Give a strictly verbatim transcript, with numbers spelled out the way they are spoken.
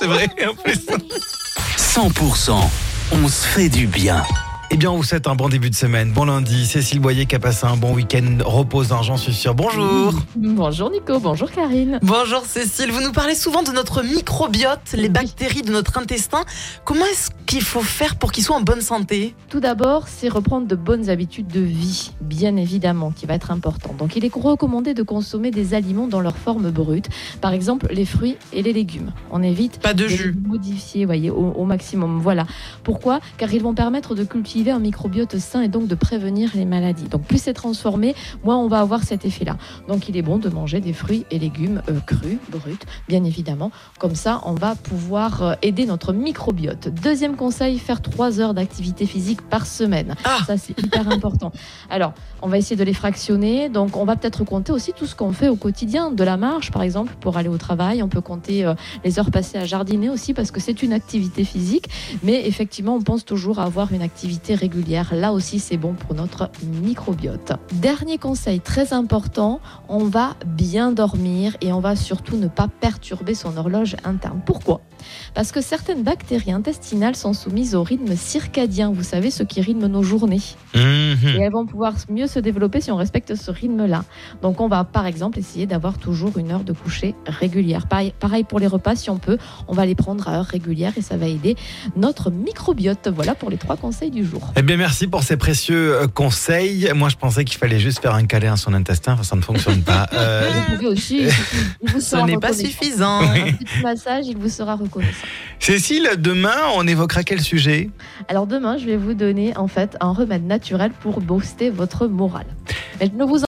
c'est vrai. En plus. cent pour cent, on se fait du bien. Eh bien, on vous souhaite un bon début de semaine. Bon lundi. Cécile Boyer qui a passé un bon week-end reposant, j'en suis sûr. Bonjour. Bonjour Nico, bonjour Karine. Bonjour Cécile, vous nous parlez souvent de notre microbiote, les bactéries de notre intestin. Comment est-ce qu'il faut faire pour qu'ils soient en bonne santé ? Tout d'abord, c'est reprendre de bonnes habitudes de vie, bien évidemment, qui va être important. Donc il est recommandé de consommer des aliments dans leur forme brute, par exemple les fruits et les légumes. On évite Pas de de jus. les modifier, voyez, au, au maximum. Voilà. Pourquoi ? Car ils vont permettre de cultiver un microbiote sain et donc de prévenir les maladies. Donc plus c'est transformé, moins on va avoir cet effet-là. Donc il est bon de manger des fruits et légumes euh, crus, bruts, bien évidemment. Comme ça, on va pouvoir euh, aider notre microbiote. Deuxième conseil, faire trois heures d'activité physique par semaine. Ah. Ça, c'est hyper important. Alors, on va essayer de les fractionner. Donc, on va peut-être compter aussi tout ce qu'on fait au quotidien. De la marche, par exemple, pour aller au travail. On peut compter euh, les heures passées à jardiner aussi parce que c'est une activité physique. Mais effectivement, on pense toujours à avoir une activité régulière. Là aussi, c'est bon pour notre microbiote. Dernier conseil très important, on va bien dormir et on va surtout ne pas perturber son horloge interne. Pourquoi ? Parce que certaines bactéries intestinales sont soumises au rythme circadien, vous savez, ce qui rythme nos journées. Mmh. Et elles vont pouvoir mieux se développer si on respecte ce rythme-là. Donc on va par exemple essayer d'avoir toujours une heure de coucher régulière. Pareil, pareil pour les repas, si on peut, on va les prendre à heure régulière et ça va aider notre microbiote. Voilà pour les trois conseils du jour. Eh bien, merci pour ces précieux euh, conseils. Moi, je pensais qu'il fallait juste faire un câlin à son intestin. Enfin, ça ne fonctionne pas. Euh, Vous pouvez aussi, il vous Ce sera n'est pas reconnaissant. suffisant. Un petit massage, il vous sera reconnaissant. Cécile, demain, on évoquera quel sujet ? Alors demain, je vais vous donner en fait un remède naturel pour booster votre morale. Mais je ne vous